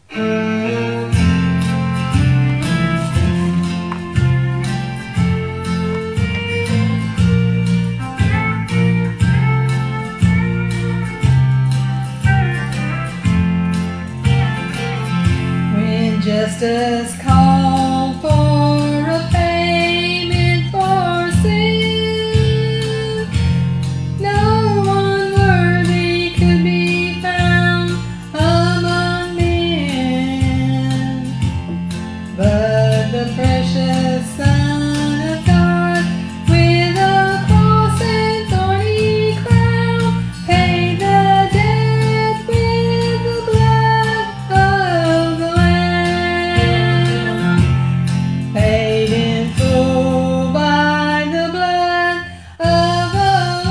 When justice called for a payment for sin, no one worthy could be found among men, but the precious Son of God, with a cross and thorny crown, paid the debt with the blood of the Lamb. Paid in full by the blood of the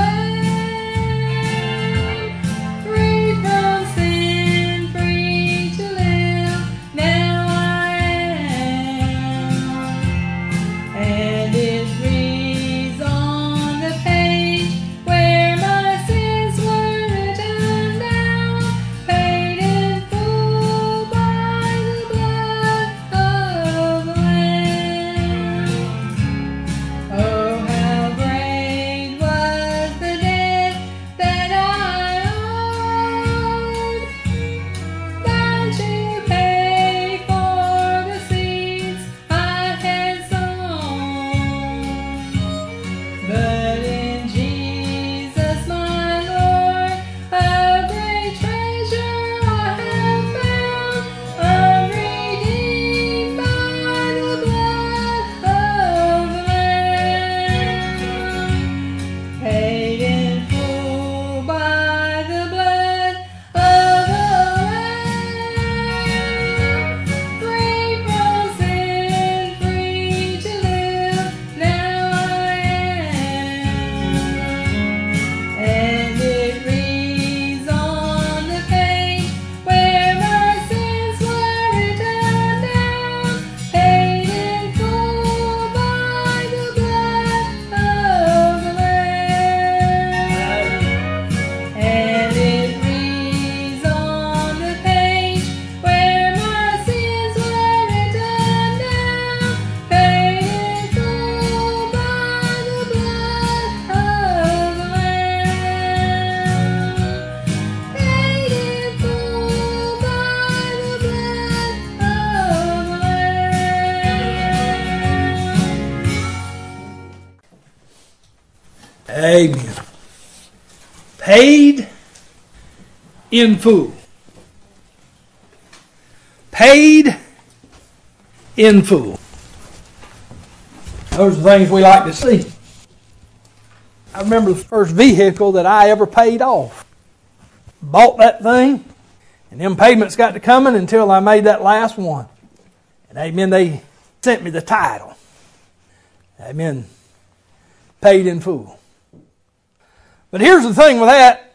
Lamb. Free from sin, free to live, now I am. And it reads on the page where my sins were written down, paid in full by the blood of the Lamb. Oh, how great was the debt that I owed, bound to pay for the seeds I had sown. But in Jesus my Lord, a great treasure I have found, unredeemed by the blood of the Lamb. Paid in full by the blood of the Lamb. Free from sin, free to live, now I am. And it reads on the page where my sins were written down, paid in full by the blood of the Lamb. And it reads on the page where my sins were written down, paid in full by the blood of the Lamb. Paid in full by the blood of the Lamb. Amen. Paid in full. Paid in full. Those are the things we like to see. I remember the first vehicle that I ever paid off. Bought that thing, and them payments got to coming until I made that last one. And amen, they sent me the title. Amen. Paid in full. But here's the thing with that,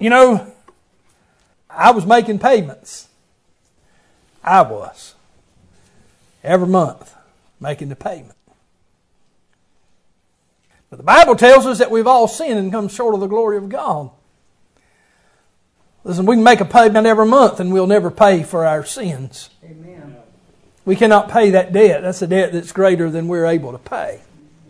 I was making payments. I was. Every month, making the payment. But the Bible tells us that we've all sinned and come short of the glory of God. Listen, we can make a payment every month and we'll never pay for our sins. Amen. We cannot pay that debt. That's a debt that's greater than we're able to pay.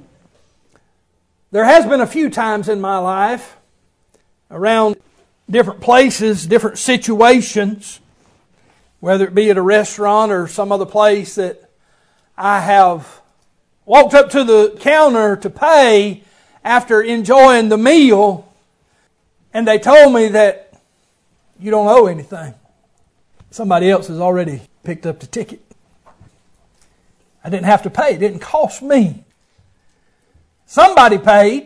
There has been a few times in my life around different places, different situations, whether it be at a restaurant or some other place, that I have walked up to the counter to pay after enjoying the meal, and they told me that you don't owe anything. Somebody else has already picked up the ticket. I didn't have to pay. It didn't cost me. Somebody paid.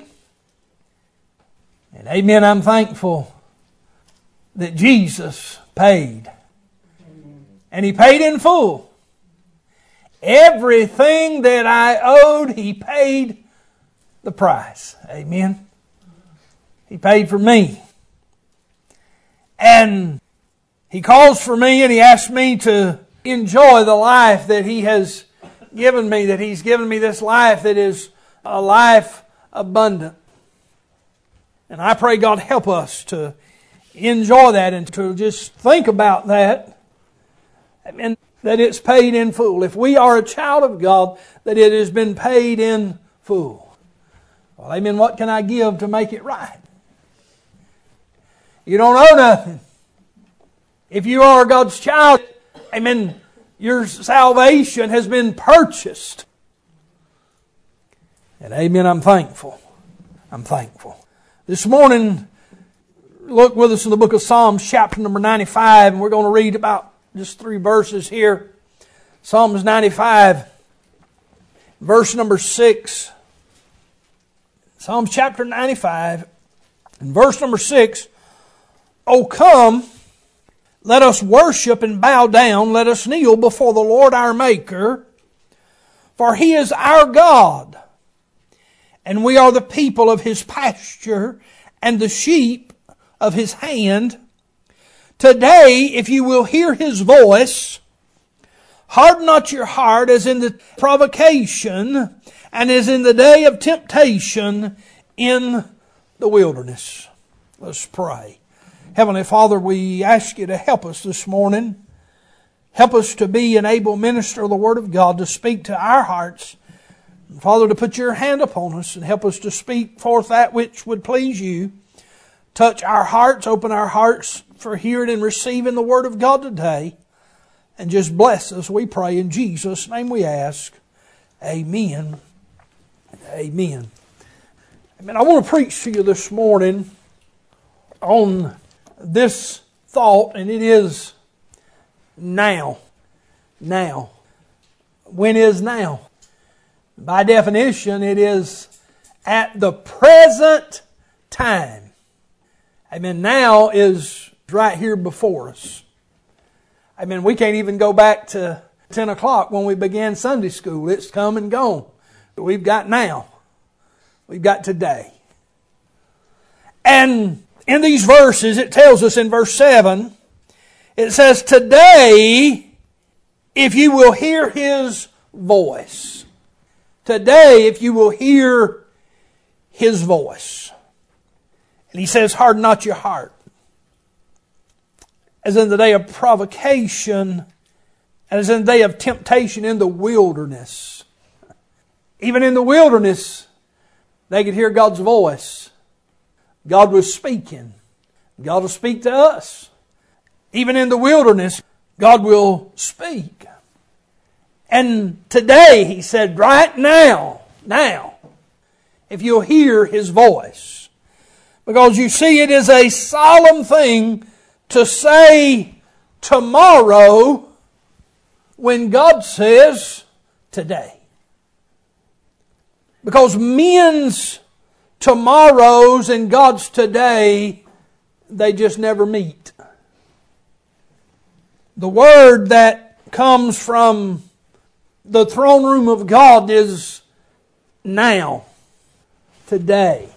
And amen, I'm thankful that Jesus paid. And He paid in full. Everything that I owed, He paid the price. Amen. He paid for me. And He calls for me and He asks me to enjoy the life that He has given me, that He's given me this life that is a life abundant. And I pray God help us to enjoy that and to just think about that. And that it's paid in full. If we are a child of God, that it has been paid in full. Well, amen, what can I give to make it right? You don't owe nothing. If you are God's child, amen, your salvation has been purchased. And amen, I'm thankful. I'm thankful. This morning, look with us in the book of Psalms, chapter number 95, and we're going to read about just 3 verses here. Psalms 95, verse number 6. Psalms chapter 95, and verse number 6. O come, let us worship and bow down. Let us kneel before the Lord our Maker. For He is our God, and we are the people of His pasture and the sheep of His hand. Today, if you will hear His voice, harden not your heart as in the provocation and as in the day of temptation in the wilderness. Let's pray. Heavenly Father, we ask You to help us this morning. Help us to be an able minister of the Word of God, to speak to our hearts. And Father, to put Your hand upon us and help us to speak forth that which would please You. Touch our hearts, open our hearts for hearing and receiving the Word of God today. And just bless us, we pray. In Jesus' name we ask. Amen. Amen. Amen. I want to preach to you this morning on this thought, and it is now. Now. When is now? By definition, it is at the present time. Amen. Now is right here before us. Amen. We can't even go back to 10 o'clock when we began Sunday school. It's come and gone. But we've got now. We've got today. And in these verses, it tells us in verse 7, it says, today, if you will hear His voice. Today, if you will hear His voice. And He says, harden not your heart. As in the day of provocation, and as in the day of temptation in the wilderness. Even in the wilderness, they could hear God's voice. God was speaking. God will speak to us. Even in the wilderness, God will speak. And today, He said, right now, if you'll hear His voice. Because you see, it is a solemn thing to say tomorrow when God says today. Because men's tomorrows and God's today, they just never meet. The word that comes from the throne room of God is now, today.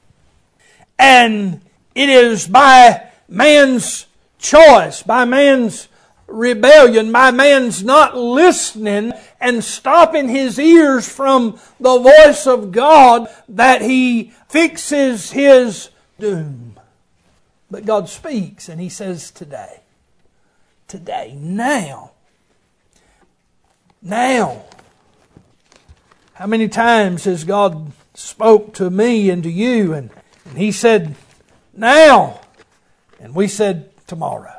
And it is by man's choice, by man's rebellion, by man's not listening and stopping his ears from the voice of God, that he fixes his doom. But God speaks and He says today. Today. Now. Now. How many times has God spoke to me and to you and He said, now. And we said, tomorrow.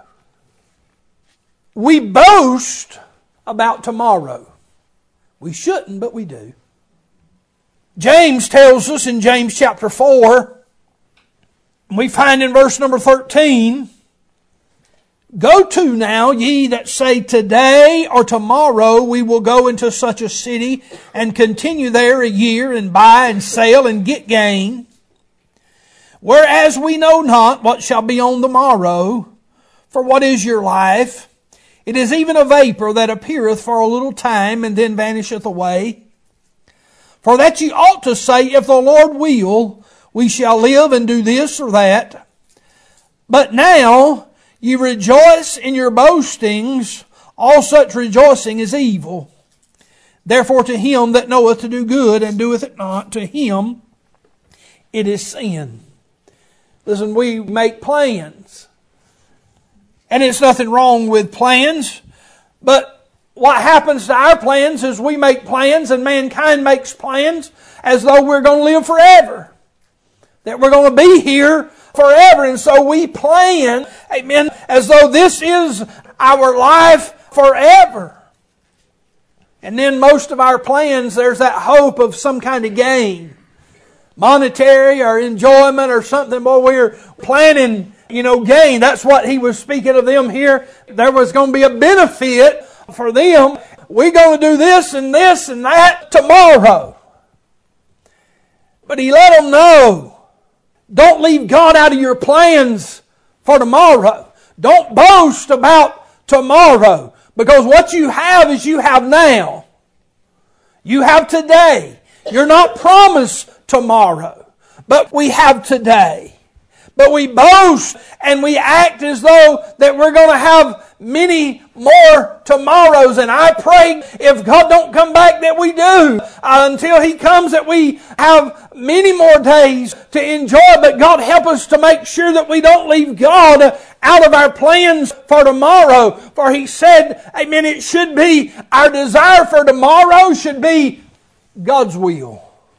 We boast about tomorrow. We shouldn't, but we do. James tells us in James chapter 4, we find in verse number 13, go to now, ye that say today or tomorrow we will go into such a city and continue there a year and buy and sell and get gain. Whereas we know not what shall be on the morrow. For what is your life? It is even a vapor that appeareth for a little time and then vanisheth away. For that ye ought to say, if the Lord will, we shall live and do this or that. But now ye rejoice in your boastings. All such rejoicing is evil. Therefore to him that knoweth to do good and doeth it not, to him it is sin. Listen, we make plans. And it's nothing wrong with plans. But what happens to our plans is we make plans, and mankind makes plans as though we're going to live forever. That we're going to be here forever. And so we plan, amen, as though this is our life forever. And then most of our plans, there's that hope of some kind of gain. Monetary or enjoyment or something. Boy, we're planning, gain. That's what he was speaking of them here. There was going to be a benefit for them. We're going to do this and that tomorrow. But he let them know, don't leave God out of your plans for tomorrow. Don't boast about tomorrow. Because what you have is you have now. You have today. You're not promised tomorrow. But we have today. But we boast and we act as though that we're going to have many more tomorrows. And I pray if God don't come back that we do. Until He comes that we have many more days to enjoy. But God help us to make sure that we don't leave God out of our plans for tomorrow. For He said, amen, it should be, our desire for tomorrow should be God's will.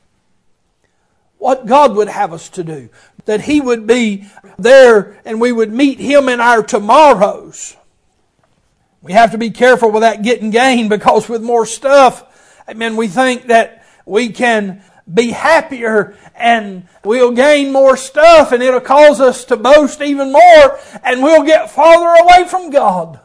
What God would have us to do. That He would be there and we would meet Him in our tomorrows. We have to be careful with that getting gain, because with more stuff, amen, we think that we can be happier and we'll gain more stuff and it'll cause us to boast even more and we'll get farther away from God.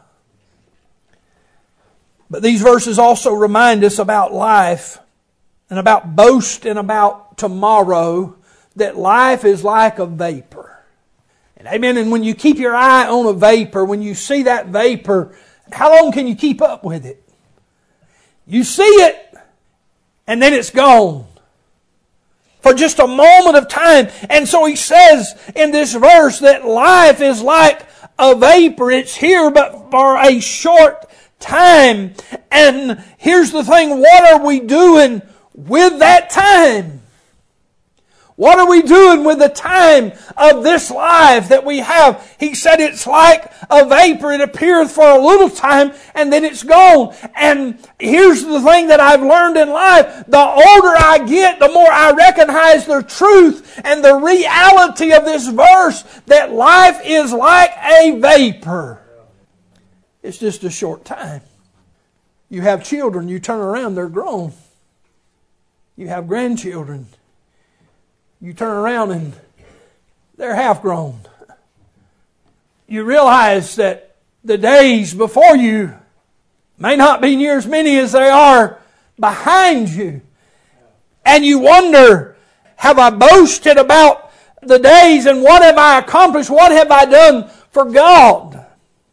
But these verses also remind us about life and about boast and about tomorrow, that life is like a vapor. And amen. And when you keep your eye on a vapor, when you see that vapor, how long can you keep up with it? You see it, and then it's gone. For just a moment of time. And so he says in this verse that life is like a vapor. It's here but for a short time. And here's the thing, what are we doing with that time? What are we doing with the time of this life that we have? He said it's like a vapor. It appeareth for a little time and then it's gone. And here's the thing that I've learned in life. The older I get, the more I recognize the truth and the reality of this verse, that life is like a vapor. It's just a short time. You have children, you turn around, they're grown. You have grandchildren. You turn around and they're half grown. You realize that the days before you may not be near as many as they are behind you. And you wonder, have I boasted about the days and what have I accomplished? What have I done for God?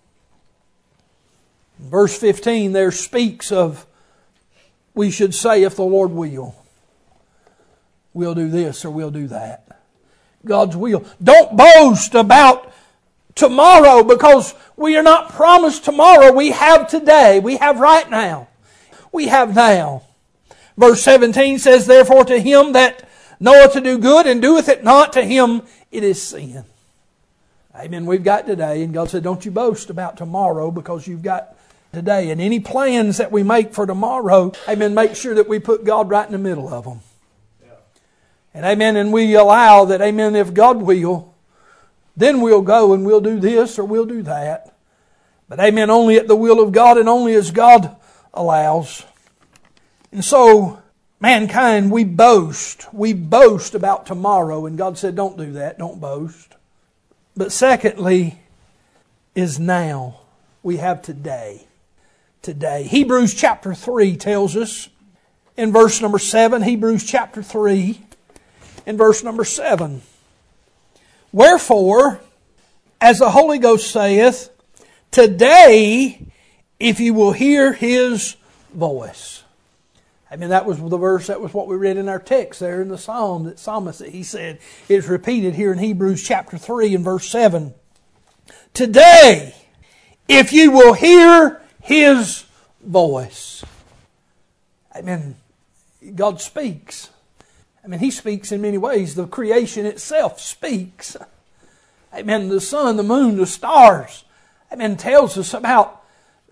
Verse 15 there speaks of, we should say, if the Lord will. We'll do this or we'll do that. God's will. Don't boast about tomorrow, because we are not promised tomorrow. We have today. We have right now. We have now. Verse 17 says, therefore to him that knoweth to do good and doeth it not, to him it is sin. Amen. We've got today, and God said, don't you boast about tomorrow, because you've got today. And any plans that we make for tomorrow, amen, make sure that we put God right in the middle of them. And amen, and we allow that, amen, if God will, then we'll go and we'll do this or we'll do that. But amen, only at the will of God and only as God allows. And so, mankind, we boast about tomorrow. And God said, don't do that, don't boast. But secondly, is now. We have today. Today. Hebrews chapter 3 tells us in verse number 7, Hebrews chapter 3, in verse number 7. Wherefore, as the Holy Ghost saith, today, if you will hear His voice. I mean, that was the verse, that was what we read in our text there in the Psalm, that psalmist that he said. It's repeated here in Hebrews chapter 3 and verse 7. Today, if you will hear His voice. Amen. God speaks. I mean, He speaks in many ways. The creation itself speaks. Amen. The sun, the moon, the stars. Amen. Tells us about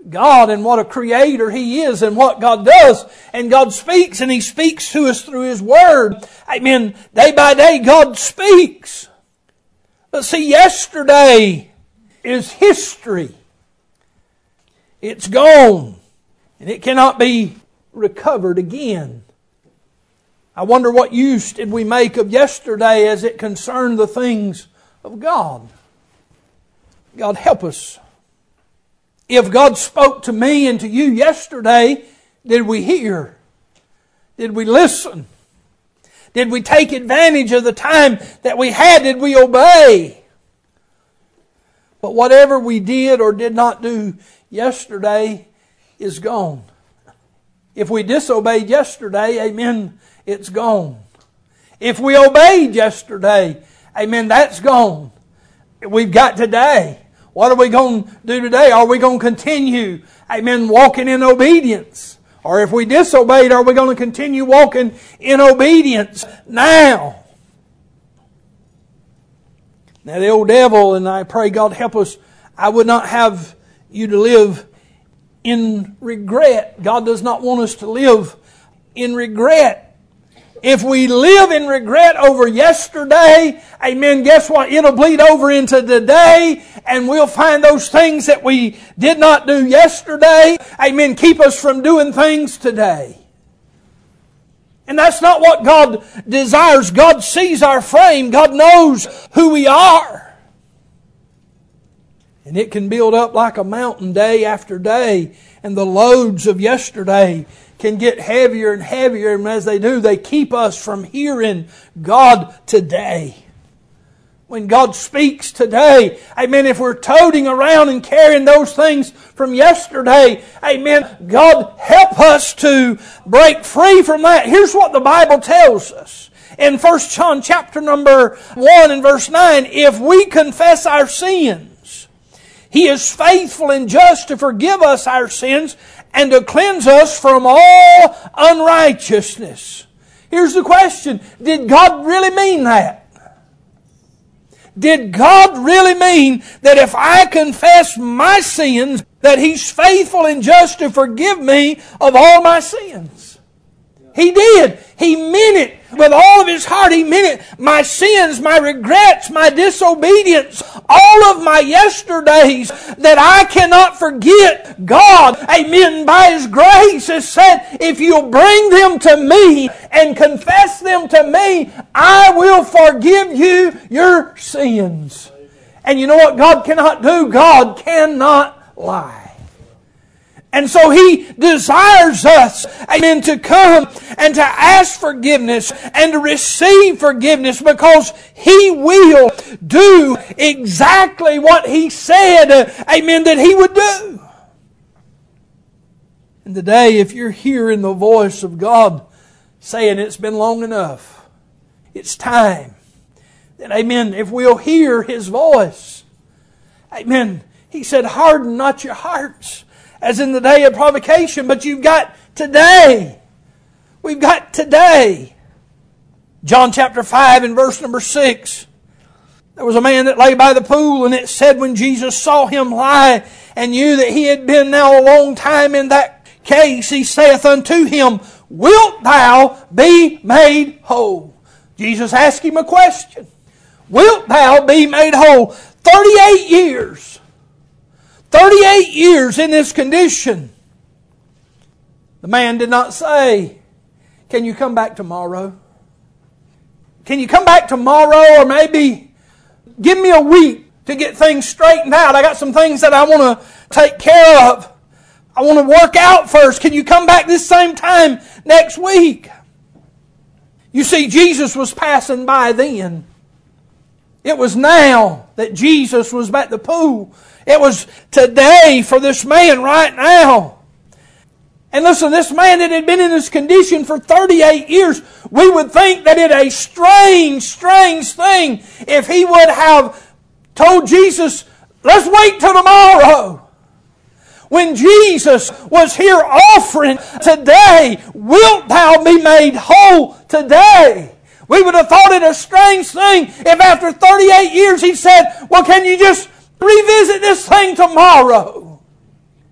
God and what a creator He is and what God does. And God speaks, and He speaks to us through His Word. Amen. Day by day God speaks. But see, yesterday is history. It's gone. And it cannot be recovered again. I wonder what use did we make of yesterday as it concerned the things of God. God help us. If God spoke to me and to you yesterday, did we hear? Did we listen? Did we take advantage of the time that we had? Did we obey? But whatever we did or did not do yesterday is gone. If we disobeyed yesterday, amen, it's gone. If we obeyed yesterday, amen, that's gone. We've got today. What are we going to do today? Are we going to continue, amen, walking in obedience? Or if we disobeyed, are we going to continue walking in obedience now? Now the old devil, and I pray God help us, I would not have you to live in regret. God does not want us to live in regret. If we live in regret over yesterday, amen, guess what? It'll bleed over into today, and we'll find those things that we did not do yesterday, amen, keep us from doing things today. And that's not what God desires. God sees our frame. God knows who we are. And it can build up like a mountain day after day, and the loads of yesterday can get heavier and heavier, and as they do, they keep us from hearing God today. When God speaks today, amen, if we're toting around and carrying those things from yesterday, amen, God help us to break free from that. Here's what the Bible tells us. In 1 John chapter number 1 and verse 9, if we confess our sins, He is faithful and just to forgive us our sins and to cleanse us from all unrighteousness. Here's the question. Did God really mean that? Did God really mean that if I confess my sins, that He's faithful and just to forgive me of all my sins? He did. He meant it with all of His heart. He meant it. My sins, my regrets, my disobedience, all of my yesterdays that I cannot forget. God, amen, by His grace has said, if you'll bring them to me and confess them to me, I will forgive you your sins. And you know what God cannot do? God cannot lie. And so He desires us, amen, to come and to ask forgiveness and to receive forgiveness, because He will do exactly what He said, amen, that He would do. And today, if you're hearing the voice of God saying it's been long enough, it's time, then amen, if we'll hear His voice, amen, He said, harden not your hearts, as in the day of provocation, but you've got today. We've got today. John chapter 5 and verse number 6. There was a man that lay by the pool, and it said when Jesus saw him lie and knew that he had been now a long time in that case, He saith unto him, wilt thou be made whole? Jesus asked him a question. Wilt thou be made whole? 38 years. 38 years in this condition. The man did not say, can you come back tomorrow? Can you come back tomorrow, or maybe give me a week to get things straightened out? I got some things that I want to take care of. I want to work out first. Can you come back this same time next week? You see, Jesus was passing by then. It was now that Jesus was at the pool. It was today for this man right now. And listen, this man that had been in this condition for 38 years, we would think that it a strange, strange thing if he would have told Jesus, let's wait till tomorrow. When Jesus was here offering today, wilt thou be made whole today? We would have thought it a strange thing if after 38 years He said, well, can you just revisit this thing tomorrow?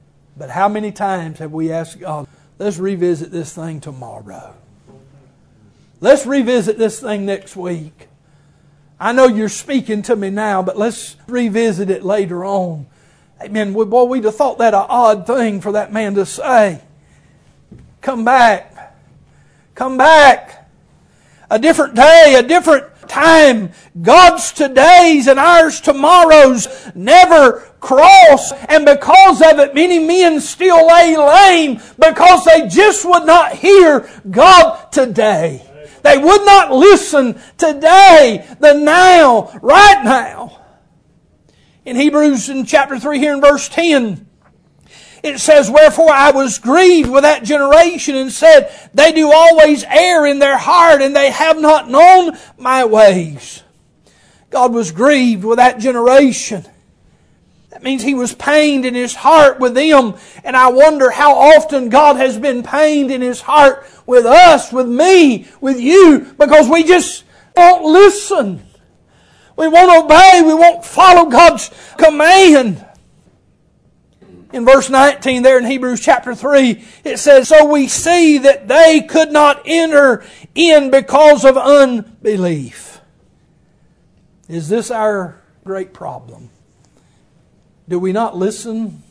But how many times have we asked God, let's revisit this thing tomorrow. Let's revisit this thing next week. I know you're speaking to me now, but let's revisit it later on. Amen. Boy, we'd have thought that an odd thing for that man to say. Come back. Come back. A different day, a different time. God's todays and ours tomorrows never cross. And because of it, many men still lay lame because they just would not hear God today. They would not listen today, the now, right now. In Hebrews in chapter 3 here in verse 10, it says, "Wherefore I was grieved with that generation and said, they do always err in their heart and they have not known my ways." God was grieved with that generation. That means He was pained in His heart with them. And I wonder how often God has been pained in His heart with us, with me, with you, because we just won't listen. We won't obey. We won't follow God's command. In verse 19 there in Hebrews chapter 3, it says, "So we see that they could not enter in because of unbelief." Is this our great problem? Do we not listen?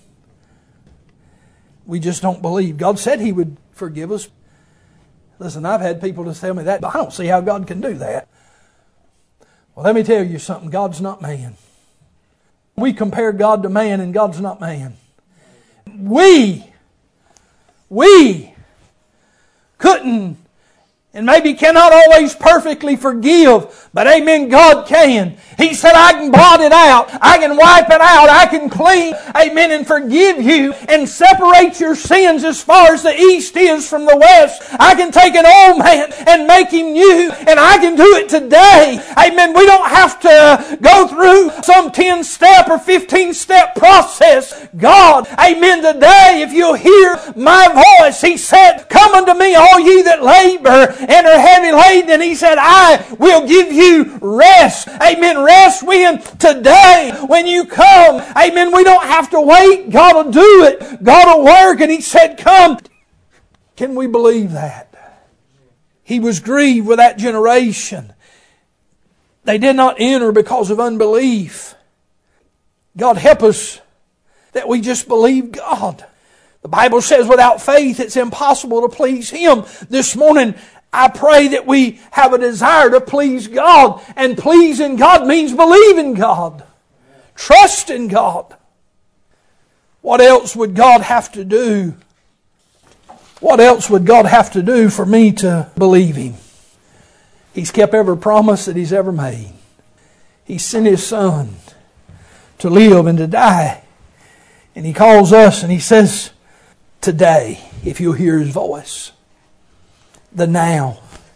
We just don't believe. God said He would forgive us. Listen, I've had people just tell me that, but I don't see how God can do that. Well, let me tell you something. God's not man. We compare God to man, and God's not man. We couldn't and maybe cannot always perfectly forgive, but amen, God can. He said, I can blot it out. I can wipe it out. I can clean, amen, and forgive you and separate your sins as far as the east is from the west. I can take an old man and make him new, and I can do it today. Amen. We don't have to go through some 10-step or 15-step process. God, amen, today, if you'll hear my voice, He said, "Come unto me, all ye that labor and are heavy laden," and He said, "I will give you rest." Amen. Rest when? Today, when you come. Amen. We don't have to wait. God will do it. God will work. And He said, "Come." Can we believe that? He was grieved with that generation. They did not enter because of unbelief. God help us that we just believe God. The Bible says without faith it's impossible to please Him. This morning I pray that we have a desire to please God. And pleasing God means believing God. Trust in God. What else would God have to do? What else would God have to do for me to believe Him? He's kept every promise that He's ever made. He sent His Son to live and to die. And He calls us and He says, today, if you'll hear His voice. The now.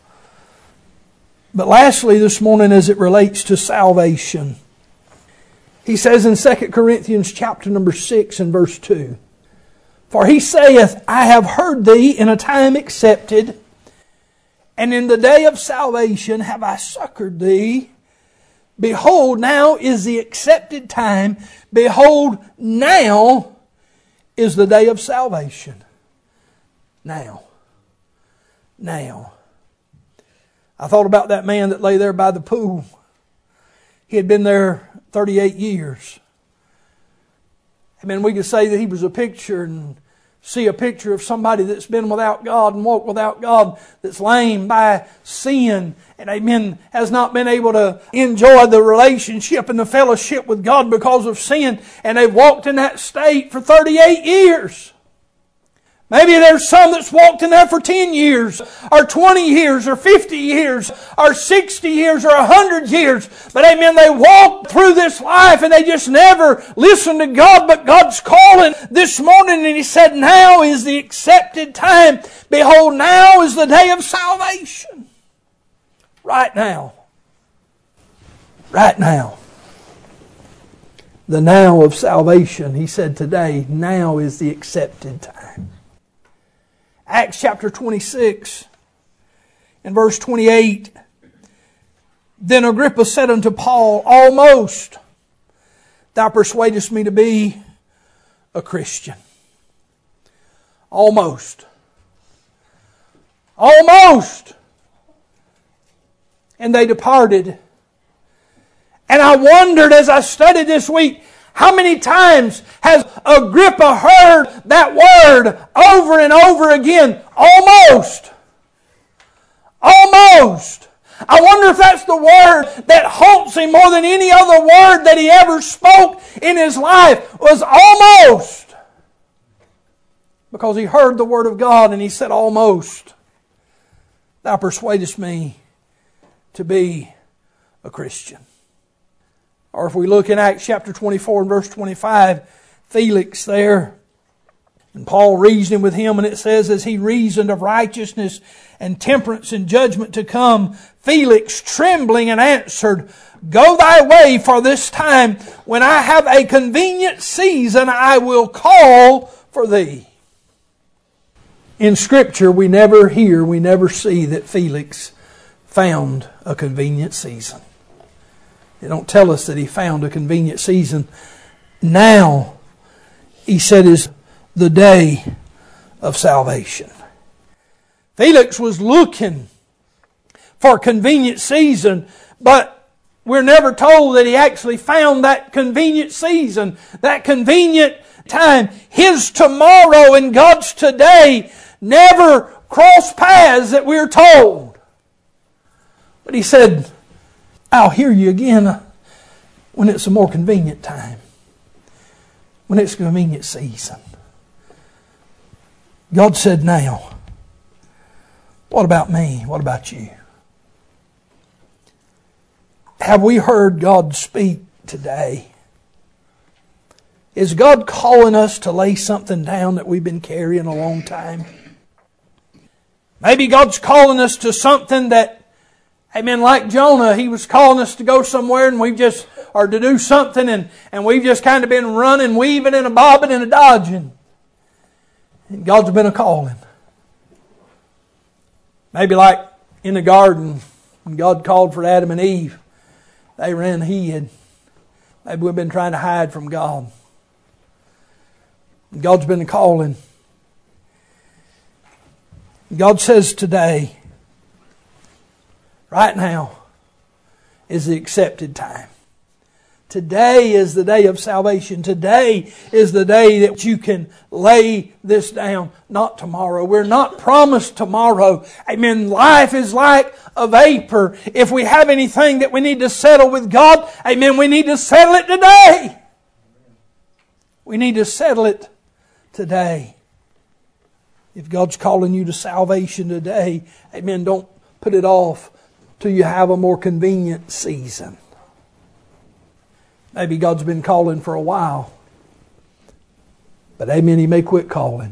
But lastly this morning, as it relates to salvation, He says in 2 Corinthians chapter number 6 and verse 2, "For He saith, I have heard thee in a time accepted, and in the day of salvation have I succored thee. Behold, now is the accepted time. Behold, now is the day of salvation." Now. I thought about that man that lay there by the pool. He had been there 38 years. I mean, we could say that he was a picture and see a picture of somebody that's been without God and walked without God, that's lame by sin, and amen, has not been able to enjoy the relationship and the fellowship with God because of sin, and they've walked in that state for 38 years. Maybe there's some that's walked in there for 10 years, or 20 years, or 50 years, or 60 years, or 100 years. But amen, they walk through this life and they just never listen to God. But God's calling this morning and He said, now is the accepted time. Behold, now is the day of salvation. Right now. Right now. The now of salvation. He said today, now is the accepted time. Acts chapter 26 and verse 28. Then Agrippa said unto Paul, almost thou persuadest me to be a Christian. Almost. Almost. And they departed. And I wondered as I studied this week, how many times has Agrippa heard that word over and over again? Almost. Almost. I wonder if that's the word that haunts him more than any other word that he ever spoke in his life, was almost. Because he heard the word of God and he said, almost. Thou persuadest me to be a Christian. Or if we look in Acts chapter 24 and verse 25, Felix there, and Paul reasoned with him, and it says, as he reasoned of righteousness and temperance and judgment to come, Felix trembling and answered, Go thy way, for this time, when I have a convenient season, I will call for thee. In Scripture, we never hear, we never see that Felix found a convenient season. They don't tell us that he found a convenient season. Now, he said, is the day of salvation. Felix was looking for a convenient season, but we're never told that he actually found that convenient season, that convenient time. His tomorrow and God's today never cross paths that we're told. But he said, I'll hear you again when it's a more convenient time, when it's a convenient season. God said, now, what about me? What about you? Have we heard God speak today? Is God calling us to lay something down that we've been carrying a long time? Maybe God's calling us to something that, amen, like Jonah, he was calling us to go somewhere and or to do something and we've just kind of been running, weaving and a bobbing and a dodging. And God's been a calling. Maybe like in the garden, when God called for Adam and Eve, they ran and hid. Maybe we've been trying to hide from God. And God's been a calling. God says today, right now, is the accepted time. Today is the day of salvation. Today is the day that you can lay this down, not tomorrow. We're not promised tomorrow. Amen. Life is like a vapor. If we have anything that we need to settle with God, amen, we need to settle it today. We need to settle it today. If God's calling you to salvation today, amen, don't put it off till you have a more convenient season. Maybe God's been calling for a while. But amen, He may quit calling.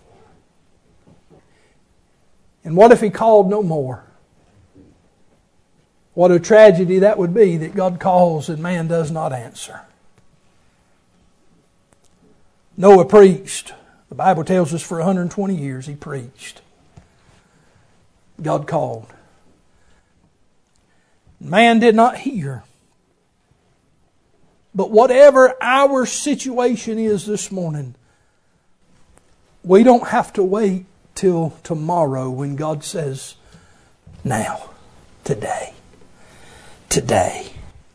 And what if He called no more? What a tragedy that would be, that God calls and man does not answer. Noah preached. The Bible tells us for 120 years he preached. God called. Man did not hear. But whatever our situation is this morning, we don't have to wait till tomorrow when God says, now, today. Today.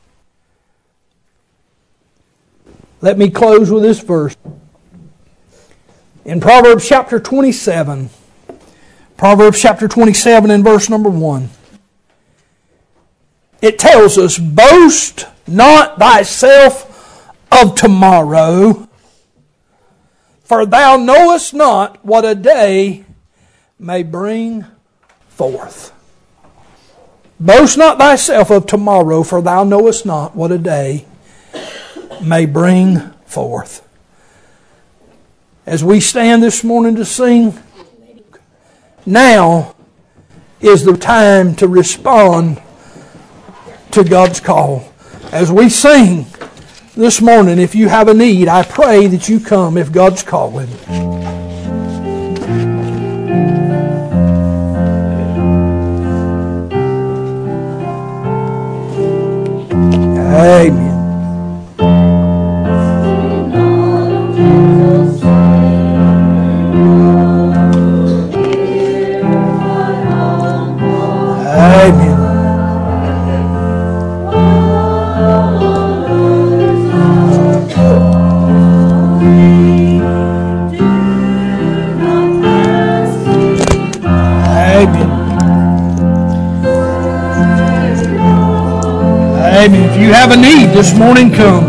Let me close with this verse. In Proverbs chapter 27, Proverbs chapter 27 and verse number 1, it tells us, boast not thyself of tomorrow, for thou knowest not what a day may bring forth. Boast not thyself of tomorrow, for thou knowest not what a day may bring forth. As we stand this morning to sing, now is the time to respond to God's call. As we sing this morning, if you have a need, I pray that you come if God's calling. Amen. you have a need this morning, come.